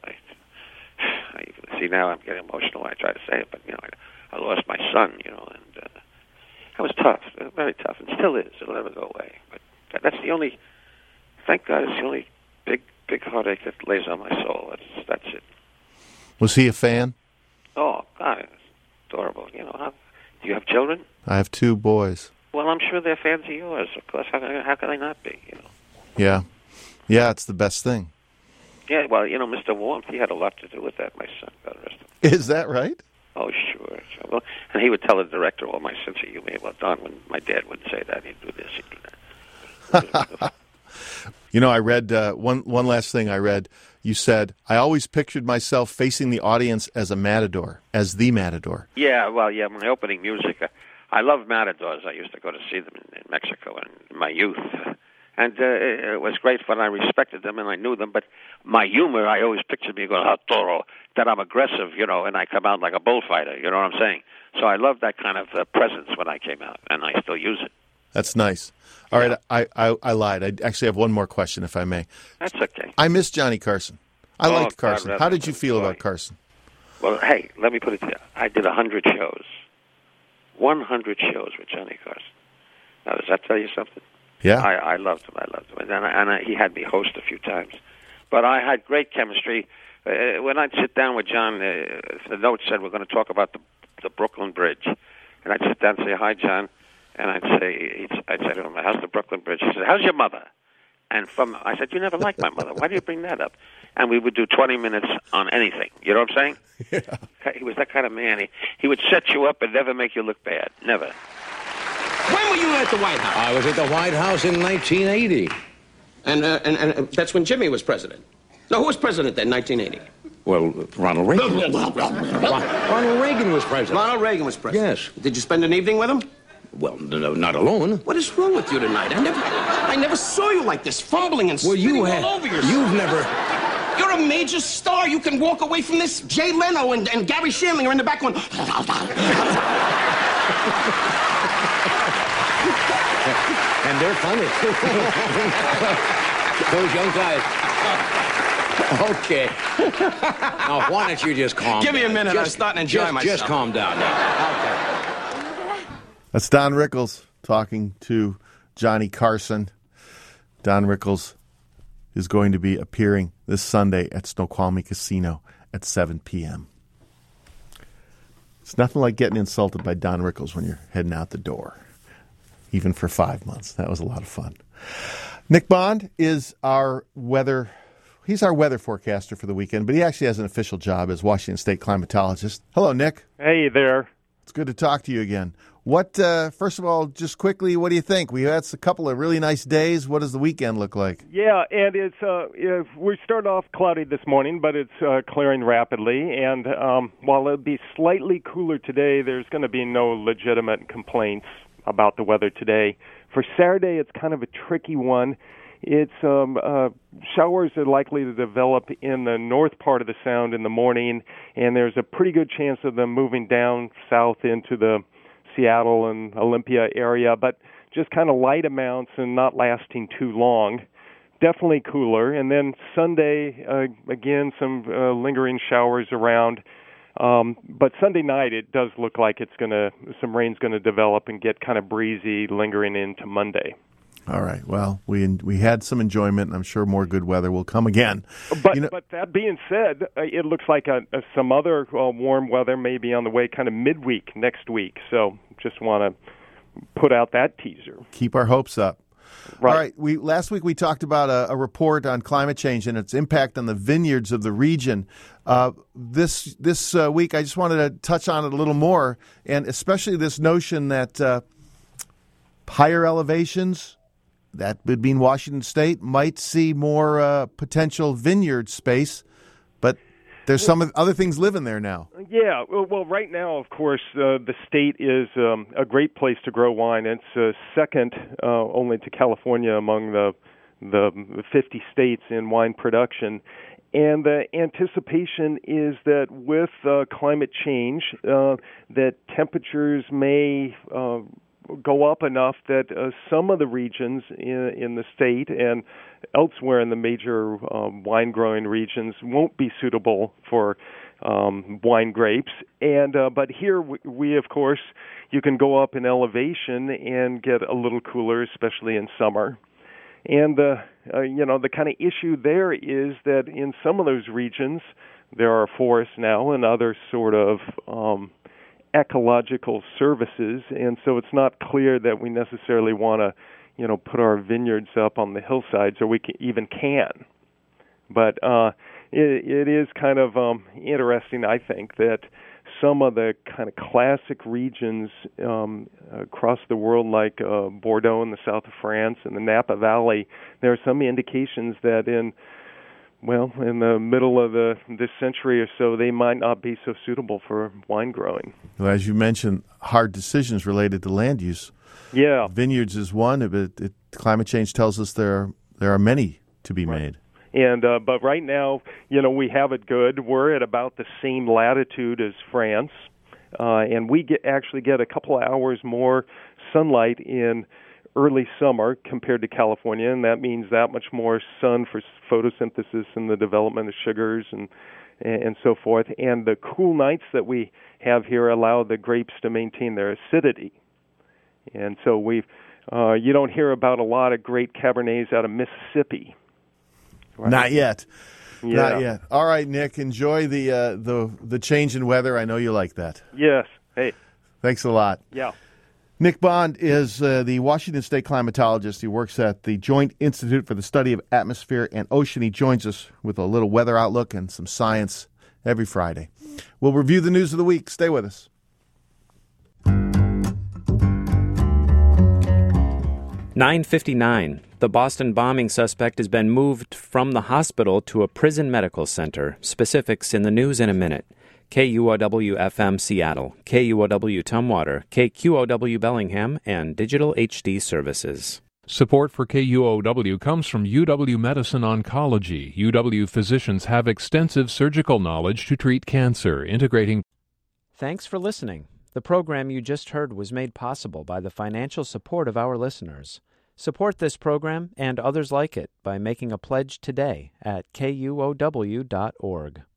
I see now I'm getting emotional when I try to say it. But I lost my son, and that was tough, very tough, and still is. It'll never go away. But that's the only. Thank God, it's the only big heartache that lays on my soul. That's it. Was he a fan? Oh God, it's adorable. Do you have children? I have 2 boys. Well, I'm sure they're fans of yours. Of course, how can they not be? Yeah. Yeah, it's the best thing. Yeah, well, Mr. Warmth, he had a lot to do with that, my son. God rest him. Is that right? Oh, sure. Well, and he would tell the director, "Well, my sense of humor, well done." When my dad would say that, he'd do this, he'd do that. I read one last thing I read. You said, "I always pictured myself facing the audience as a matador, as the matador." Yeah, well, my opening music. I love matadors. I used to go to see them in Mexico in my youth. And it was great fun. I respected them and I knew them. But my humor, I always pictured me going, toro, that I'm aggressive, and I come out like a bullfighter. You know what I'm saying? So I loved that kind of presence when I came out, and I still use it. That's nice. All right, I lied. I actually have one more question, if I may. That's okay. I miss Johnny Carson. I liked Carson. God, How did you feel about Carson? Well, hey, let me put it to you. I did 100 shows. 100 shows with Johnny Carson. Now, does that tell you something? Yeah. I loved him. And he had me host a few times. But I had great chemistry. When I'd sit down with John, the note said we're going to talk about the Brooklyn Bridge. And I'd sit down and say, "Hi, John." And I'd say to him, "How's the Brooklyn Bridge?" He said, "How's your mother?" And I said, "You never liked my mother. Why do you bring that up?" And we would do 20 minutes on anything. You know what I'm saying? Yeah. He was that kind of man. He would set you up and never make you look bad. Never. When were you at the White House? I was at the White House in 1980. And that's when Jimmy was president. No, who was president then, 1980? Well, Ronald Reagan. Ronald Reagan was president. Ronald Reagan was president. Yes. Did you spend an evening with him? Well, no, not alone. What is wrong with you tonight? I never saw you like this, fumbling and spitting all over yourself. You've never... You're a major star. You can walk away from this. Jay Leno and Gary Shandling are in the back going... And they're funny. Those young guys. Okay. Now, why don't you just calm down? Give me a minute. I'm starting to enjoy myself. Just calm down now. Okay. That's Don Rickles talking to Johnny Carson. Don Rickles is going to be appearing this Sunday at Snoqualmie Casino at 7 p.m. It's nothing like getting insulted by Don Rickles when you're heading out the door, even for 5 months. That was a lot of fun. Nick Bond is our weather. He's our weather forecaster for the weekend, but he actually has an official job as Washington State climatologist. Hello, Nick. Hey there. It's good to talk to you again. What? First of all, just quickly, what do you think? We had a couple of really nice days. What does the weekend look like? Yeah, and it's we started off cloudy this morning, but it's clearing rapidly. And while it'll be slightly cooler today, there's going to be no legitimate complaints about the weather today. For Saturday, it's kind of a tricky one. It's showers are likely to develop in the north part of the Sound in the morning, and there's a pretty good chance of them moving down south into the Seattle and Olympia area, but just kind of light amounts and not lasting too long. Definitely cooler. And then Sunday, again, some lingering showers around. But Sunday night, it does look like some rain's going to develop and get kind of breezy, lingering into Monday. All right. Well, we had some enjoyment, and I'm sure more good weather will come again. But that being said, it looks like some other warm weather may be on the way kind of midweek next week. So just want to put out that teaser. Keep our hopes up. Right. All right. Last week we talked about a report on climate change and its impact on the vineyards of the region. This week I just wanted to touch on it a little more, and especially this notion that higher elevations, that would mean Washington State might see more potential vineyard space, but there's some other things living there now. Yeah, well, right now, of course, the state is a great place to grow wine. It's second only to California among the 50 states in wine production. And the anticipation is that with climate change, that temperatures may go up enough that some of the regions in the state and elsewhere in the major wine-growing regions won't be suitable for wine grapes. And but here we, of course, you can go up in elevation and get a little cooler, especially in summer. And the kind of issue there is that in some of those regions there are forests now and other sort of ecological services, and so it's not clear that we necessarily want to, put our vineyards up on the hillsides, or we even can. But it is kind of interesting, I think, that some of the kind of classic regions across the world, like Bordeaux in the south of France and the Napa Valley, there are some indications that in the middle of this century or so, they might not be so suitable for wine growing. Well, as you mentioned, hard decisions related to land use. Yeah. Vineyards is one, but climate change tells us there are many to be made. And but right now, we have it good. We're at about the same latitude as France, and we actually get a couple of hours more sunlight in early summer compared to California, and that means that much more sun for photosynthesis and the development of sugars and so forth. And the cool nights that we have here allow the grapes to maintain their acidity. And so you don't hear about a lot of great Cabernets out of Mississippi. Right? Not yet. Yeah. Not yet. All right, Nick, enjoy the change in weather. I know you like that. Yes. Hey. Thanks a lot. Yeah. Nick Bond is the Washington State climatologist. He works at the Joint Institute for the Study of Atmosphere and Ocean. He joins us with a little weather outlook and some science every Friday. We'll review the news of the week. Stay with us. (9:59). The Boston bombing suspect has been moved from the hospital to a prison medical center. Specifics in the news in a minute. KUOW-FM Seattle, KUOW Tumwater, KQOW Bellingham, and Digital HD Services. Support for KUOW comes from UW Medicine Oncology. UW physicians have extensive surgical knowledge to treat cancer, integrating. Thanks for listening. The program you just heard was made possible by the financial support of our listeners. Support this program and others like it by making a pledge today at KUOW.org.